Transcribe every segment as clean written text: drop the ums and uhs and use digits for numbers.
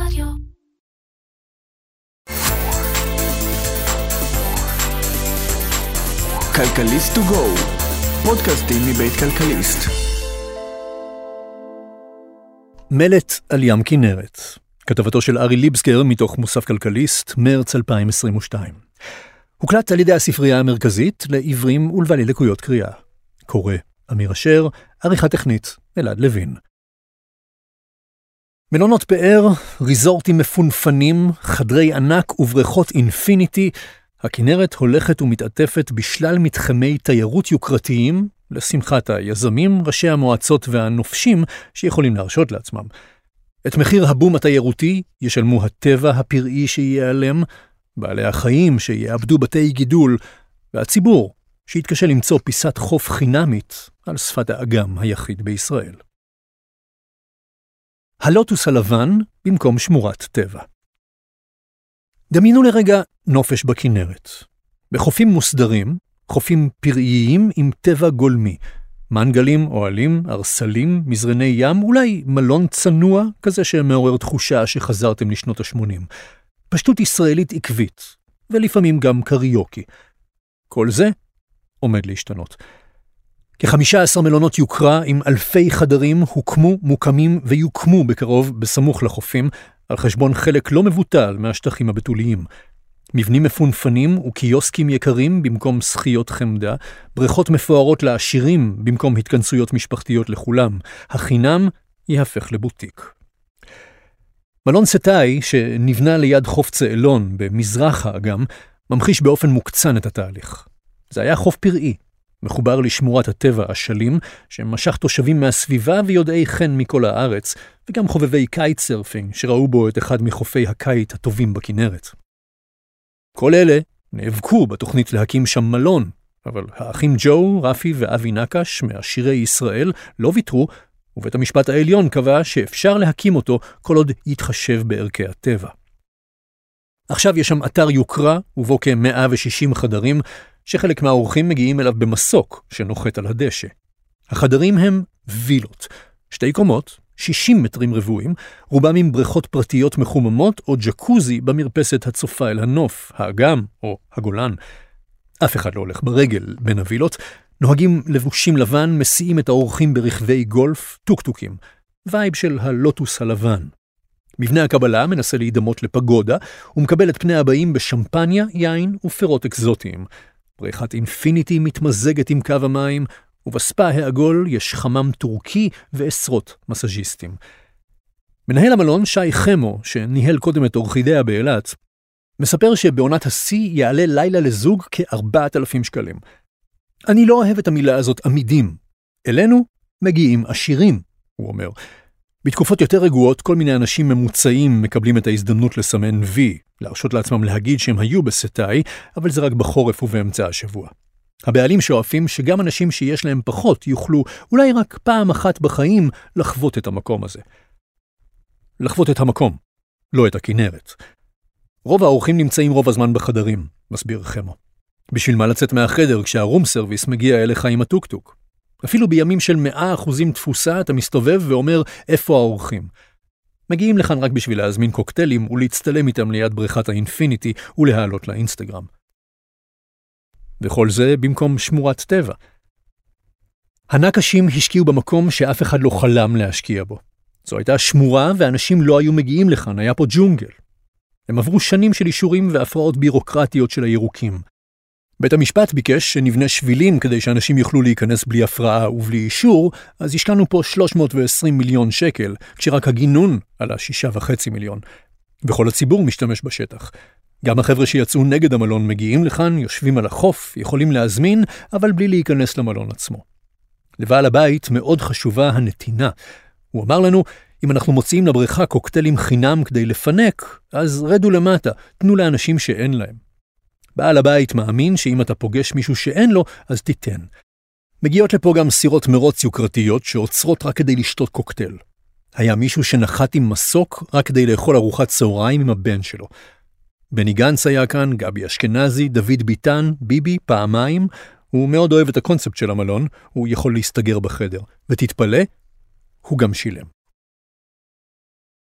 רדיו. כלכליסט טו גו, פודקאסטים מבית כלכליסט. מלט על ים כנרת, כתבתו של ארי ליבסקר מתוך מוסף כלכליסט, מרץ 2022. הוקלט על ידי הספרייה המרכזית לעיוורים ולבעלי לקויות קריאה. קורא אמיר אשר, עריכה טכנית אלעד לוין. מלונות פאר, ריזורטים מפונפנים, חדרי ענק ובריכות אינפיניטי, הכנרת הולכת ומתעטפת בשלל מתחמי תיירות יוקרתיים, לשמחת היזמים, ראשי המועצות והנופשים שיכולים להרשות לעצמם. את מחיר הבום התיירותי ישלמו הטבע הפראי שיעלם, בעלי החיים שיעבדו בתי גידול, והציבור שיתקשה למצוא פיסת חוף חינמית על שפת האגם היחיד בישראל. הלוטוס הלבן במקום שמורת טבע. דמיינו לרגע נופש בכנרת. בחופים מוסדרים, חופים פראיים עם טבע גולמי, מנגלים, אוהלים, ארסלים, מזרני ים, אולי מלון צנוע, כזה שמעורר תחושה שחזרתם לשנות ה-80. פשטות ישראלית עקבית, ולפעמים גם קריוקי. כל זה עומד להשתנות. כ-15 מלונות יוקרה עם אלפי חדרים הוקמו, מוקמים ויוקמו בקרוב בסמוך לחופים, על חשבון חלק לא מבוטל מהשטחים הבתוליים. מבנים מפונפנים וקיוסקים יקרים במקום שחיות חמדה, בריכות מפוארות לעשירים במקום התכנסויות משפחתיות לכולם. החינם יהפך לבוטיק. מלון סטאי, שנבנה ליד חוף צאלון במזרח האגם, ממחיש באופן מוקצן את התהליך. זה היה חוף פראי, מחובר לשמורת הטבע השלים, שמשך תושבים מהסביבה ויודעי חן מכל הארץ, וגם חובבי קייט סרפינג, שראו בו את אחד מחופי הקייט הטובים בכנרת. כל אלה נאבקו בתוכנית להקים שם מלון, אבל האחים ג'ו, רפי ואבי נקש מהשירי ישראל לא ויתרו, ובית המשפט העליון קבע שאפשר להקים אותו כל עוד יתחשב בערכי הטבע. עכשיו יש שם אתר יוקרה, ובו כ-160 חדרים, שחלק מהאורחים מגיעים אליו במסוק שנוחת על הדשא. החדרים הם וילות, 2 קומות, 60 מטרים רבועים, רובם עם בריכות פרטיות מחוממות או ג'קוזי במרפסת הצופה אל הנוף, האגם או הגולן. אף אחד לא הולך ברגל בין הווילות, נוהגים לבושים לבן, מסיעים את האורחים ברכבי גולף, טוקטוקים, וייב של הלוטוס הלבן. מבנה הקבלה מנסה להידמות לפגודה, ומקבל את פני הבאים בשמפניה, יין ופירות אקזוטיים. בריכת אינפיניטי מתמזגת עם קו המים, ובספה העגול יש חמם טורקי ועשרות מסאז'יסטים. מנהל המלון שי חמו, שניהל קודם את אורחידיה באילת, מספר שבעונת השיא יעלה לילה לזוג כ-4,000 שקלים. אני לא אוהב את המילה הזאת עמידים. אלינו מגיעים עשירים, הוא אומר. בתקופות יותר רגועות, כל מיני אנשים ממוצעים מקבלים את ההזדמנות לסמן וי, להרשות לעצמם להגיד שהם היו בסטאי, אבל זה רק בחורף ובאמצע השבוע. הבעלים שואפים שגם אנשים שיש להם פחות יוכלו, אולי רק פעם אחת בחיים, לחוות את המקום הזה. לחוות את המקום, לא את הכנרת. רוב האורחים נמצאים רוב הזמן בחדרים, מסביר חמו. בשביל מה לצאת מהחדר כשהרום סרוויס מגיע אליך עם הטוקטוק? אפילו בימים של 100% תפוסה אתה מסתובב ואומר איפה האורחים. מגיעים לכאן רק בשביל להזמין קוקטיילים ולהצטלם איתם ליד בריכת האינפיניטי ולהעלות לאינסטגרם. וכל זה במקום שמורת טבע. הנקשים השקיעו במקום שאף אחד לא חלם להשקיע בו. זו הייתה שמורה ואנשים לא היו מגיעים לכאן, היה פה ג'ונגל. הם עברו שנים של אישורים והפרעות בירוקרטיות של הירוקים. בית המשפט ביקש שנבנה שבילים כדי שאנשים יוכלו להיכנס בלי הפרעה ובלי אישור, אז השקענו פה 320 מיליון שקל, כשרק הגינון עלה 6.5 מיליון. וכל הציבור משתמש בשטח. גם החבר'ה שיצאו נגד המלון מגיעים לכאן, יושבים על החוף, יכולים להזמין, אבל בלי להיכנס למלון עצמו. לבעל הבית מאוד חשובה הנתינה. הוא אמר לנו, אם אנחנו מוציאים לבריכה קוקטיילים חינם כדי לפנק, אז רדו למטה, תנו לאנשים שאין להם. בעל הבית מאמין שאם אתה פוגש מישהו שאין לו, אז תיתן. מגיעות לפה גם סירות מרוץ יוקרתיות שעוצרות רק כדי לשתות קוקטייל. היה מישהו שנחת עם מסוק רק כדי לאכול ארוחת צהריים עם הבן שלו. בני גנץ היה כאן, גבי אשכנזי, דוד ביטן, ביבי, פעמיים. הוא מאוד אוהב את הקונספט של המלון, הוא יכול להסתגר בחדר. ותתפלא, הוא גם שילם.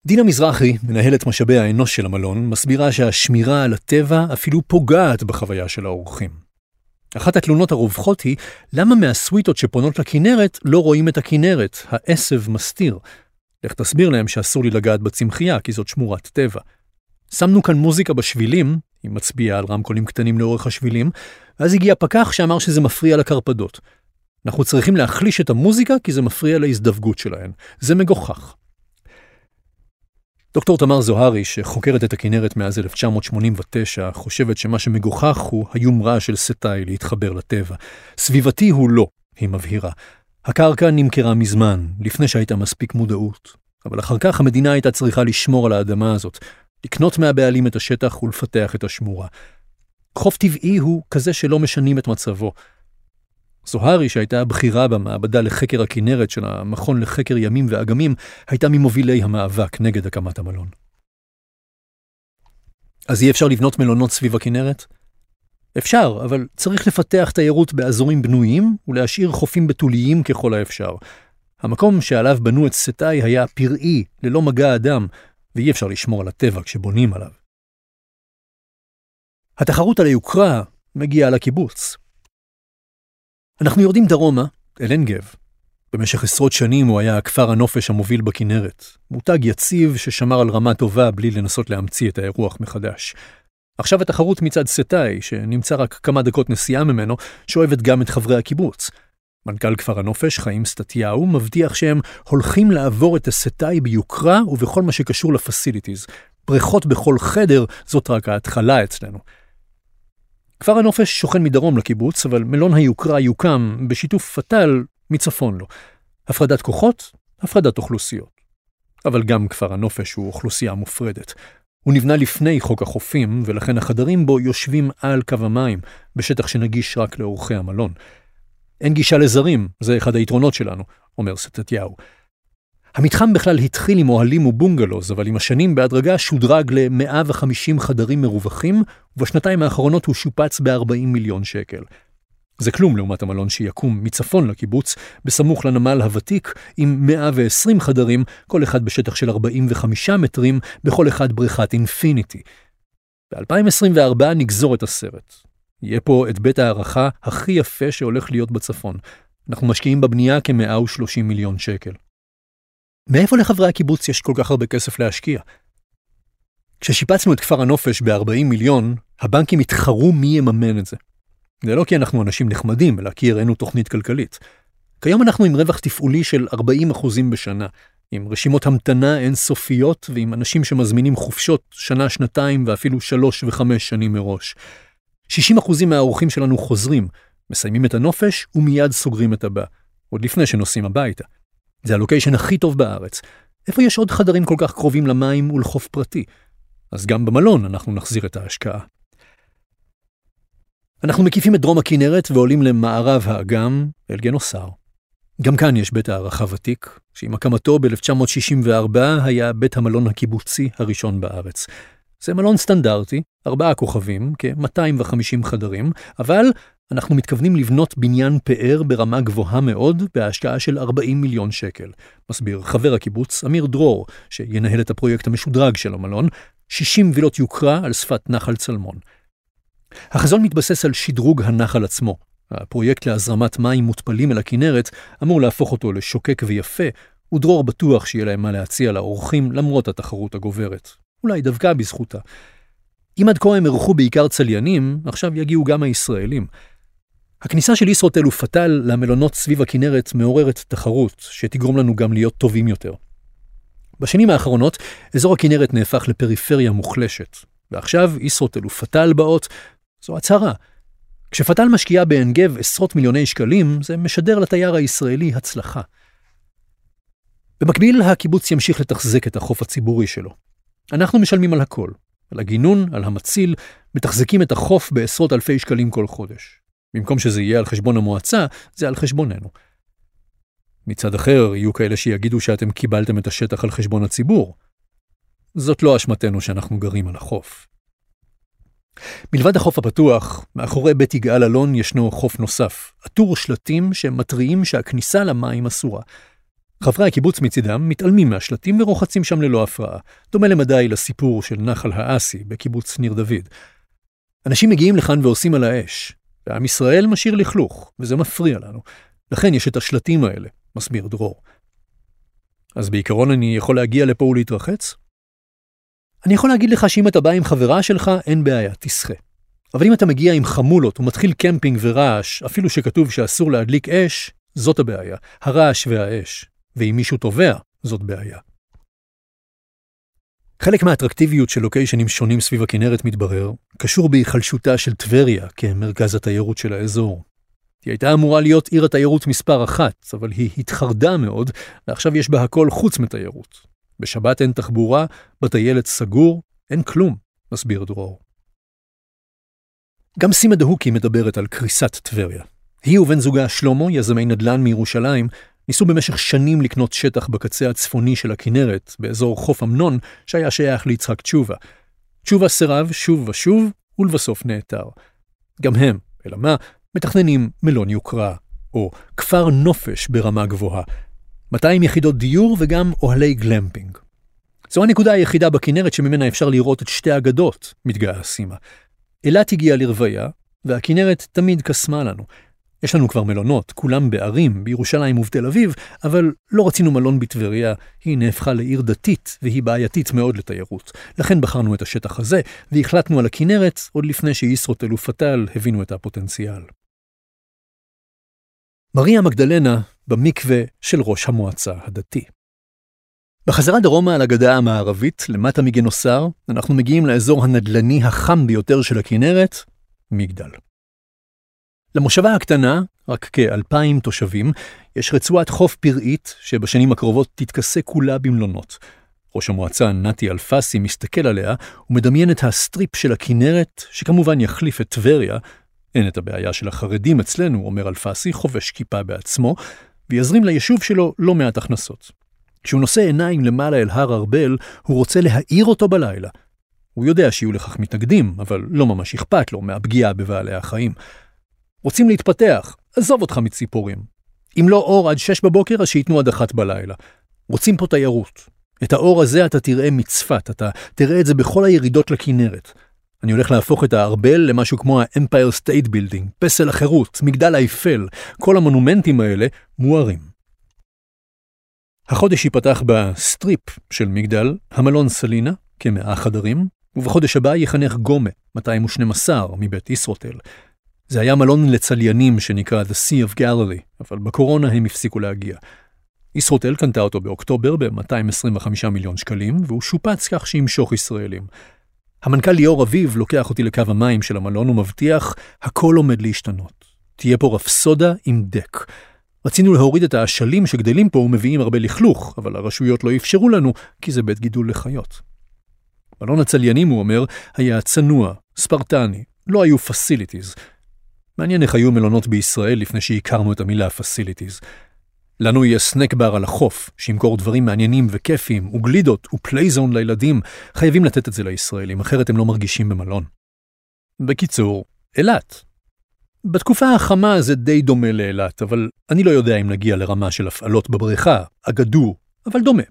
דינה מזרחי, מנהלת משאבי האנוש של המלון, מסבירה שהשמירה על הטבע אפילו פוגעת בחוויה של האורחים. אחת התלונות הרווחות היא, למה מהסוויטות שפונות לכנרת לא רואים את הכנרת, העשב מסתיר? לך תסביר להם שאסור לי לגעת בצמחייה, כי זאת שמורת טבע. שמנו כאן מוזיקה בשבילים, היא מצביעה על רמקולים קטנים לאורך השבילים, ואז הגיע פקח שאמר שזה מפריע לקרפדות. אנחנו צריכים להחליש את המוזיקה, כי זה מפריע להזדווגות שלהן. זה מגוחך. דוקטור תמר זוהרי, שחוקרת את הכנרת מאז 1989, חושבת שמה שמגוחך הוא היומרה של סטאי להתחבר לטבע. סביבתי הוא לא, היא מבהירה. הקרקע נמכרה מזמן, לפני שהייתה מספיק מודעות. אבל אחר כך המדינה הייתה צריכה לשמור על האדמה הזאת, לקנות מהבעלים את השטח ולפתח את השמורה. חוף טבעי הוא כזה שלא משנים את מצבו. זוהרי, שהייתה הבחירה במעבדה לחקר הכנרת של המכון לחקר ימים ואגמים, הייתה ממובילי המאבק נגד הקמת המלון. אז אי אפשר לבנות מלונות סביב הכנרת? אפשר, אבל צריך לפתח תיירות באזורים בנויים ולהשאיר חופים בתוליים ככל האפשר. המקום שעליו בנו את סטאי היה פראי, ללא מגע אדם, ואי אפשר לשמור על הטבע כשבונים עליו. התחרות על היוקרה מגיעה לקיבוץ. אנחנו יורדים דרומה, אל עין גב. במשך עשרות שנים הוא היה הכפר הנופש המוביל בכנרת. מותג יציב ששמר על רמה טובה בלי לנסות להמציא את האירוח מחדש. עכשיו התחרות מצד סטאי, שנמצא רק כמה דקות נסיעה ממנו, שואבת גם את חברי הקיבוץ. מנכ"ל כפר הנופש, חיים סטטיהו, מבטיח שהם הולכים לעבור את הסטאי ביוקרה ובכל מה שקשור לפסיליטיז. בריכות בכל חדר, זאת רק ההתחלה אצלנו. כפר הנופש שוכן מדרום לקיבוץ, אבל מלון היוקרה יוקם בשיתוף פטל מצפון לו. הפרדת כוחות, הפרדת אוכלוסיות. אבל גם כפר הנופש הוא אוכלוסייה מופרדת. הוא נבנה לפני חוק החופים, ולכן החדרים בו יושבים על קו המים, בשטח שנגיש רק לאורחי המלון. אין גישה לזרים, זה אחד היתרונות שלנו, אומר סטטיהו. המתחם בכלל התחיל עם אוהלים ובונגלוז, אבל עם השנים בהדרגה שודרג ל-150 חדרים מרווחים, ובשנתיים האחרונות הוא שופץ ב-40 מיליון שקל. זה כלום לעומת המלון שיקום מצפון לקיבוץ, בסמוך לנמל הוותיק, עם 120 חדרים, כל אחד בשטח של 45 מטרים, בכל אחד בריכת אינפיניטי. ב-2024 נגזור את הסרט. יהיה פה את בית הערכה הכי יפה שהולך להיות בצפון. אנחנו משקיעים בבנייה כ-130 מיליון שקל. מאיפה לחברי הקיבוץ יש כל כך הרבה כסף להשקיע? כששיפצנו את כפר הנופש ב-40 מיליון, הבנקים התחרו מי יממן את זה. זה לא כי אנחנו אנשים נחמדים, אלא כי הראינו תוכנית כלכלית. כיום אנחנו עם רווח תפעולי של 40% בשנה, עם רשימות המתנה אינסופיות ועם אנשים שמזמינים חופשות שנה, שנתיים ואפילו 3 ו5 שנים מראש. 60% מהאורחים שלנו חוזרים, מסיימים את הנופש ומיד סוגרים את הבא, עוד לפני שנוסעים הביתה. זה הלוקיישן הכי טוב בארץ. איפה יש עוד חדרים כל כך קרובים למים ולחוף פרטי? אז גם במלון אנחנו נחזיר את ההשקעה. אנחנו מקיפים את דרום הכנרת ועולים למערב האגם אל גנוסר. גם כאן יש בית הערכה ותיק, שעם הקמתו ב-1964 היה בית המלון הקיבוצי הראשון בארץ. זה מלון סטנדרטי, 4 כוכבים, כ-250 חדרים, אבל אנחנו מתכוונים לבנות בניין פאר ברמה גבוהה מאוד בהשקעה של 40 מיליון שקל. מסביר חבר הקיבוץ אמיר דרור, שינהל את הפרויקט המשודרג של המלון, 60 וילות יוקרה על שפת נחל צלמון. החזון מתבסס על שדרוג הנחל עצמו. הפרויקט להזרמת מים מותפלים אל הכנרת אמור להפוך אותו לשוקק ויפה, ודרור בטוח שיהיה להם מה להציע לאורחים למרות התחרות הגוברת. אולי דווקא בזכותה. אם עד כה הם ערכו בעיקר צליינים, עכשיו יגיעו גם הישראלים. הכניסה של ישרוטל ופטל למלונות סביב הכנרת מעוררת תחרות, שתגרום לנו גם להיות טובים יותר. בשנים האחרונות, אזור הכנרת נהפך לפריפריה מוחלשת, ועכשיו ישרוטל ופטל באות, זו הצהרה. כשפטל משקיעה בעין גב עשרות מיליוני שקלים, זה משדר לתייר הישראלי הצלחה. במקביל, הקיבוץ ימשיך לתחזק את החוף הציבורי שלו. אנחנו משלמים על הכל, על הגינון, על המציל, מתחזקים את החוף בעשרות אלפי שקלים כל חודש. במקום שזה יהיה על חשבון המועצה, זה על חשבוננו. מצד אחר, יהיו כאלה שיגידו שאתם קיבלתם את השטח על חשבון הציבור. זאת לא אשמתנו שאנחנו גרים על החוף. מלבד החוף הפתוח, מאחורי בית יגאל אלון ישנו חוף נוסף, עטור שלטים שמתריעים שהכניסה למים אסורה. חברי הקיבוץ מצידם מתעלמים מהשלטים ורוחצים שם ללא הפרעה, דומה למדי לסיפור של נחל האסי בקיבוץ ניר דוד. אנשים מגיעים לכאן ועושים על האש, ועם ישראל משאיר לכלוך, וזה מפריע לנו. לכן יש את השלטים האלה, מסביר דרור. אז בעיקרון אני יכול להגיע לפה ולהתרחץ? אני יכול להגיד לך שאם אתה בא עם חברה שלך, אין בעיה, תשחה. אבל אם אתה מגיע עם חמולות ומתחיל קמפינג ורעש, אפילו שכתוב שאסור להדליק אש, זאת הבעיה, הרעש והאש. ואם מישהו תובע, זאת בעיה. חלק מהאטרקטיביות של לוקיישנים שונים סביב הכנרת מתברר, קשור בהיחלשותה של טבריה כמרכז התיירות של האזור. היא הייתה אמורה להיות עיר התיירות מספר 1, אבל היא התחרדה מאוד, ועכשיו יש בה הכל חוץ מתיירות. בשבת אין תחבורה, בטיילת סגור, אין כלום, מסביר דרור. גם סימה דהוקי מדברת על קריסת טבריה. היא ובן זוגה שלמה, יזמי נדל"ן מירושלים, ניסו במשך שנים לקנות שטח בקצה הצפוני של הכנרת, באזור חוף אמנון, שהיה שייך ליצחק תשובה. תשובה סירב שוב ושוב, ולבסוף נעתר. גם הם, אלא מה, מתכננים מלון יוקרה, או כפר נופש ברמה גבוהה, 200 יחידות דיור וגם אוהלי גלמפינג. זו הנקודה היחידה בכנרת שממנה אפשר לראות את שתי אגדות, מתגאה סימה. אילת הגיעה לרוויה, והכנרת תמיד קסמה לנו. יש לנו כבר מלונות, כולם בערים, בירושלים ובתל אביב, אבל לא רצינו מלון בטבריה, היא נהפכה לעיר דתית, והיא בעייתית מאוד לתיירות. לכן בחרנו את השטח הזה, והחלטנו על הכנרת, עוד לפני שישרוטל ופתל הבינו את הפוטנציאל. מריה מגדלנה במקווה של ראש המועצה הדתי. בחזרה דרומה על הגדה המערבית, למטה מגנוסר, אנחנו מגיעים לאזור הנדלני החם ביותר של הכנרת, מגדל. למושבה הקטנה, רק כ-2,000 תושבים, יש רצועת חוף פראית שבשנים הקרובות תתכסה כולה במלונות. ראש המועצה נתי אלפסי מסתכל עליה ומדמיין את הסטריפ של הכנרת, שכמובן יחליף את טבריה. אין את הבעיה של החרדים אצלנו, אומר אלפסי, חובש כיפה בעצמו, ויזרים ליישוב שלו לא מעט הכנסות. כשהוא נושא עיניים למעלה אל הר ארבל, הוא רוצה להאיר אותו בלילה. הוא יודע שיהיו לכך מתנגדים, אבל לא ממש אכפת לו מהפגיעה בבעלי החיים. רוצים להתפתח, עזוב אותך מציפורים. אם לא אור עד 6 בבוקר, אז שיתנו עד 1 בלילה. רוצים פה תיירות. את האור הזה אתה תראה מצפת, אתה תראה את זה בכל הירידות לכנרת. אני הולך להפוך את הארבל למשהו כמו ה-Empire State Building, פסל החירות, מגדל האיפל, כל המונומנטים האלה מוארים. החודש ייפתח בסטריפ של מגדל, המלון סלינה, כ100 חדרים, ובחודש הבא יחנך גומה, 212 מבית ישרוטל. זה היה מלון לצליינים שנקרא The Sea of Galilee, אבל בקורונה הם הפסיקו להגיע. ישרוטל קנתה אותו באוקטובר ב-225 מיליון שקלים, והוא שופץ כך שימשוך ישראלים. המנכ"ל ליאור אביב לוקח אותי לקו המים של המלון ומבטיח, הכל עומד להשתנות. תהיה פה רפסודה עם דק. רצינו להוריד את האשלים שגדלים פה ומביאים הרבה לכלוך, אבל הרשויות לא אפשרו לנו, כי זה בית גידול לחיות. מלון הצליינים, הוא אומר, היה צנוע, ספרטני, לא היו facilities. מעניין איך היו מלונות בישראל לפני שהכרנו את המילה facilities. לנו יהיה סנק בר על החוף, שימכור דברים מעניינים וכיפים, וגלידות ופלייזון לילדים. חייבים לתת את זה לישראלים, אחרת הם לא מרגישים במלון. בקיצור, אילת. בתקופה החמה זה די דומה לאילת, אבל אני לא יודע אם נגיע לרמה של הפעלות בבריכה, אגדו, אבל דומה.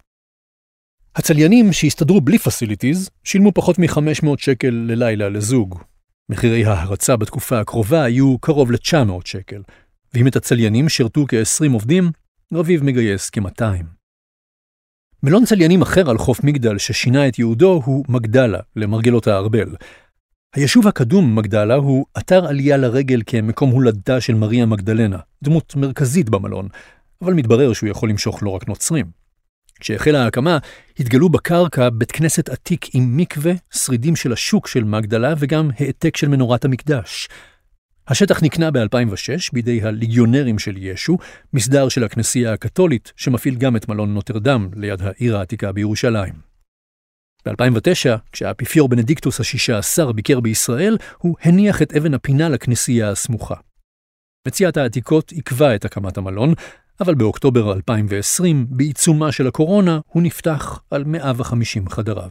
הצליינים שהסתדרו בלי facilities שילמו פחות מ-500 שקל ללילה לזוג. מחירי ההרצה בתקופה הקרובה היו קרוב ל-900 שקל, ואם את הצליינים שרתו כ-20 עובדים, רביב מגייס כ-200. מלון צליינים אחר על חוף מגדל ששינה את יהודו הוא מגדלה, למרגלות הארבל. היישוב הקדום מגדלה הוא אתר עלייה לרגל כמקום הולדתה של מריה מגדלנה, דמות מרכזית במלון, אבל מתברר שהוא יכול למשוך לא רק נוצרים. כשהחלה ההקמה, התגלו בקרקע בית כנסת עתיק עם מקווה, שרידים של השוק של מגדלה וגם העתק של מנורת המקדש. השטח נקנה ב-2006 בידי הליגיונרים של ישו, מסדר של הכנסייה הקתולית שמפעיל גם את מלון נוטרדם ליד העיר העתיקה בירושלים. ב-2009, כשהאפיפיור בנדיקטוס ה-16 ביקר בישראל, הוא הניח את אבן הפינה לכנסייה הסמוכה. מציאת העתיקות עקבה את הקמת המלון, אבל באוקטובר 2020, בעיצומה של הקורונה, הוא נפתח על 150 חדריו.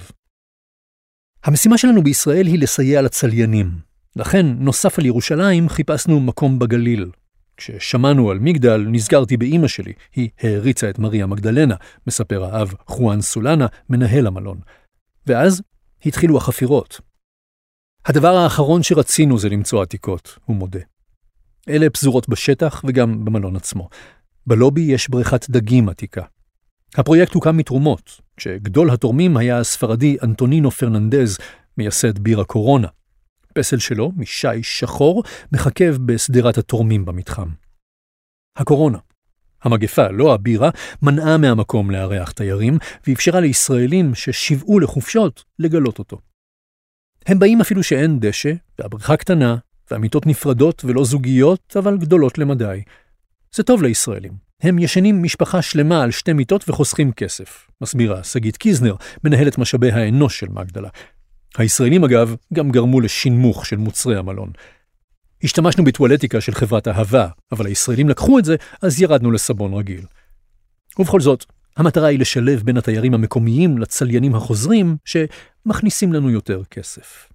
המשימה שלנו בישראל היא לסייע לצליינים. לכן, נוסף על ירושלים, חיפשנו מקום בגליל. כששמענו על מגדל, נזכרתי באמא שלי. היא העריצה את מריה מגדלנה, מספר האב חואן סולנה, מנהל המלון. ואז התחילו החפירות. הדבר האחרון שרצינו זה למצוא עתיקות, הוא מודה. אלה פזורות בשטח וגם במלון עצמו. בלובי יש בריכת דגים עתיקה. הפרויקט הוקם מתרומות, כשגדול התורמים היה הספרדי אנטונינו פרננדז, מייסד ביר הקורונה. פסל שלו, משי שחור, מחכב בסדרת התורמים במתחם. הקורונה, המגפה, לא הבירה, מנעה מהמקום לארח תיירים, ואפשרה לישראלים ששיוועו לחופשות לגלות אותו. הם באים אפילו שאין דשא, והבריכה קטנה, והמיטות נפרדות ולא זוגיות, אבל גדולות למדי. זה טוב לישראלים. הם ישנים משפחה שלמה על 2 מיטות וחוסכים כסף, מסבירה שגית קיזנר, מנהלת משאבי האנוש של מגדלה. הישראלים אגב גם גרמו לשינמוך של מוצרי המלון. השתמשנו בטואלטיקה של חברת אהבה, אבל הישראלים לקחו את זה, אז ירדנו לסבון רגיל. ובכל זאת, המטרה היא לשלב בין התיירים המקומיים לצליינים החוזרים, שמכניסים לנו יותר כסף.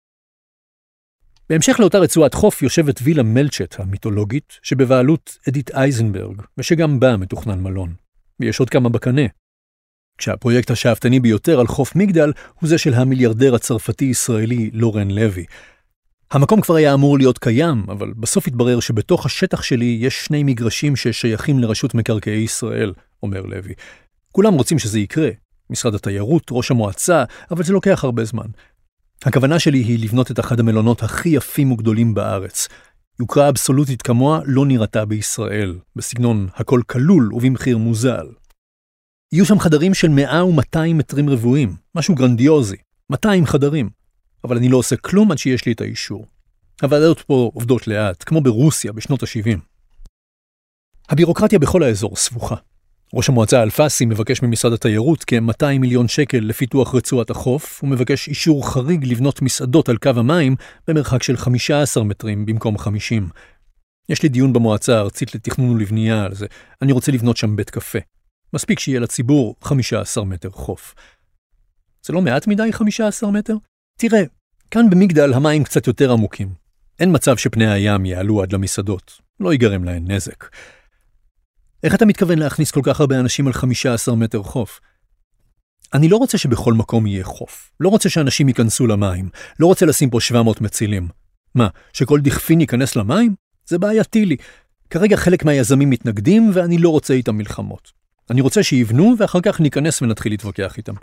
בהמשך לאותה רצועת חוף יושבת וילה מלצ'ט המיתולוגית, שבבעלות אדית אייזנברג, ושגם בה מתוכנן מלון. ויש עוד כמה בקנה. כשהפרויקט השאפתני ביותר על חוף מגדל הוא זה של המיליארדר הצרפתי-ישראלי לורן לוי. המקום כבר היה אמור להיות קיים, אבל בסוף התברר שבתוך השטח שלי יש 2 מגרשים ששייכים לרשות מקרקעי ישראל, אומר לוי. כולם רוצים שזה יקרה. משרד התיירות, ראש המועצה, אבל זה לוקח הרבה זמן. הכוונה שלי היא לבנות את אחד המלונות הכי יפים וגדולים בארץ. יוקרה אבסולוטית כמוה לא נראתה בישראל, בסגנון הכל כלול ובמחיר מוזל. יהיו שם חדרים של 100 ו-200 מטרים רבועים, משהו גרנדיוזי, 200 חדרים. אבל אני לא עושה כלום עד שיש לי את האישור. הוועדות פה עובדות לאט, כמו ברוסיה בשנות ה-70. הבירוקרטיה בכל האזור סבוכה. ראש המועצה אלפסי מבקש ממשרד התיירות כ-200 מיליון שקל לפיתוח רצועת החוף, ומבקש אישור חריג לבנות מסעדות על קו המים במרחק של 15 מטרים במקום 50. יש לי דיון במועצה הארצית לתכנון ולבנייה על זה. אני רוצה לבנות שם בית קפה. מספיק שיהיה לציבור 15 מטר חוף. זה לא מעט מדי 15 מטר? תראה, כאן במגדל המים קצת יותר עמוקים. אין מצב שפני הים יעלו עד למסעדות. לא ייגרם להן נזק. איך אתה מתכוון להכניס כל כך הרבה אנשים על 15 מטר חוף? אני לא רוצה שבכל מקום יהיה חוף. לא רוצה שאנשים ייכנסו למים. לא רוצה לשים פה 700 מצילים. מה, שכל דכפין ייכנס למים? זה בעייתי לי. כרגע חלק מהיזמים מתנגדים ואני לא רוצה איתם מלחמות. אני רוצה שיבנו ואחר כך ניכנס ונתחיל להתווכח איתם.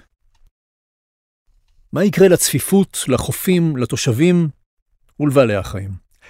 מה יקרה לצפיפות, לחופים, לתושבים ולבעלי החיים?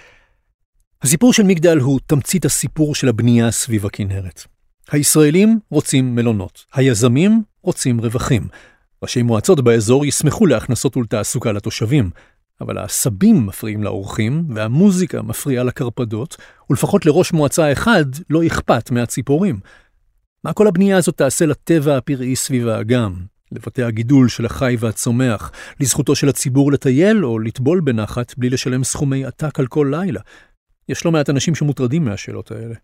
הסיפור של מגדל הוא תמצית הסיפור של הבנייה סביב הכנרת. הישראלים רוצים מלונות, היזמים רוצים רווחים. ראשי מועצות באזור ישמחו להכנסות ולתעסוקה לתושבים, אבל העשבים מפריעים לאורחים והמוזיקה מפריעה לקרפדות, ולפחות לראש מועצה אחד לא אכפת מהציפורים. מה כל הבנייה הזאת תעשה לטבע הפראי סביב האגם? לבתי הגידול של החי והצומח, לזכותו של הציבור לטייל או לטבול בנחת בלי לשלם סכומי עתק על כל לילה. יש לא מעט אנשים שמוטרדים מהשאלות האלה.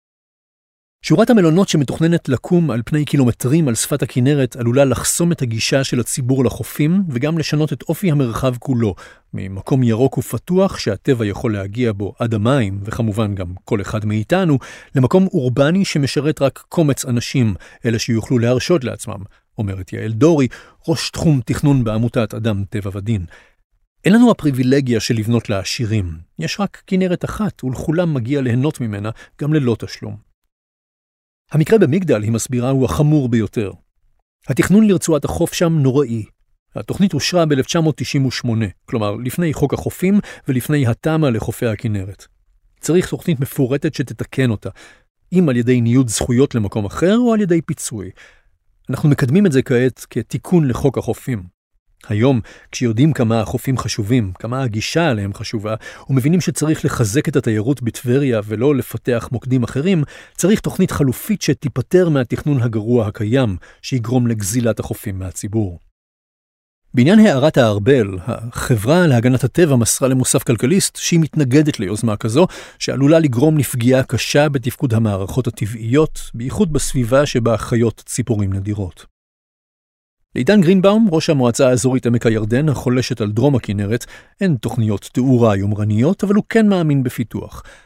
שורת המלונות שמתוכננת לקום על פני קילומטרים על שפת הכנרת עלולה לחסום את הגישה של הציבור לחופים וגם לשנות את אופי המרחב כולו, ממקום ירוק ופתוח שהטבע יכול להגיע בו עד המים, וכמובן גם כל אחד מאיתנו, למקום אורבני שמשרת רק קומץ אנשים, אלה שיוכלו להרשות לעצמם, אומרת יעל דורי, ראש תחום תכנון בעמותת אדם טבע ודין. אין לנו הפריבילגיה של לבנות לעשירים. יש רק כנרת אחת, ולכולם מגיע ליהנות ממנה גם ללא תשלום. המקרה במגדל, היא מסבירה, הוא החמור ביותר. התכנון לרצועת החוף שם נוראי. התוכנית אושרה ב-1998, כלומר לפני חוק החופים ולפני התמ"א לחופי הכנרת. צריך תוכנית מפורטת שתתקן אותה, אם על ידי ניוד זכויות למקום אחר או על ידי פיצוי. אנחנו מקדמים את זה כעת כתיקון לחוק החופים. היום, כשיודעים כמה החופים חשובים, כמה הגישה עליהם חשובה, ומבינים שצריך לחזק את התיירות בטבריה ולא לפתח מוקדים אחרים, צריך תוכנית חלופית שתיפטר מהתכנון הגרוע הקיים, שיגרום לגזילת החופים מהציבור. בעניין הערת הארבל, החברה להגנת הטבע מסרה למוסף כלכליסט שהיא מתנגדת ליוזמה כזו, שעלולה לגרום לפגיעה קשה בתפקוד המערכות הטבעיות, בייחוד בסביבה שבה חיות ציפורים נדירות. לעידן גרינבאום, ראש המועצה האזורית עמק הירדן, החולשת על דרום הכנרת, אין תוכניות תאורה יומרניות, אבל הוא כן מאמין בפיתוח.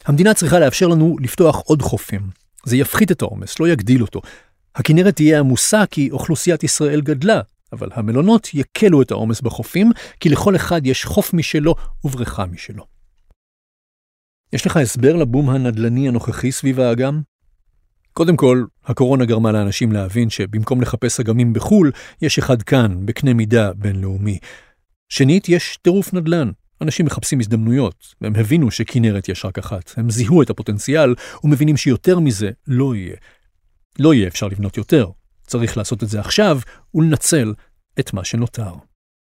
המדינה צריכה לאפשר לנו לפתוח עוד חופים. זה יפחית את העומס, לא יגדיל אותו. הכנרת תהיה עמוסה כי אוכלוסיית ישראל גדלה, אבל המלונות יקלו את העומס בחופים, כי לכל אחד יש חוף משלו ובריכה משלו. יש לך הסבר לבום הנדלני הנוכחי סביב האגם? קודם כל, הקורונה גרמה לאנשים להבין שבמקום לחפש אגמים בחול, יש אחד כאן, בקנה מידה בינלאומי. שנית, יש טירוף נדל"ן. אנשים מחפשים הזדמנויות, והם הבינו שכנרת יש רק אחת. הם זיהו את הפוטנציאל ומבינים שיותר מזה לא יהיה. לא יהיה אפשר לבנות יותר. צריך לעשות את זה עכשיו ולנצל את מה שנותר.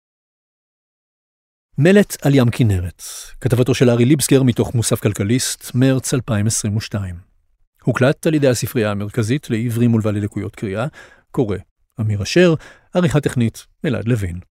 מלט על ים כנרת, כתבתו של ארי ליבסקר מתוך מוסף כלכליסט, מרץ 2022. הוקלט על ידי הספרייה המרכזית לעברים ולבעלי לקויות קריאה, קורא אמיר אשר, עריכה טכנית אלעד לוין.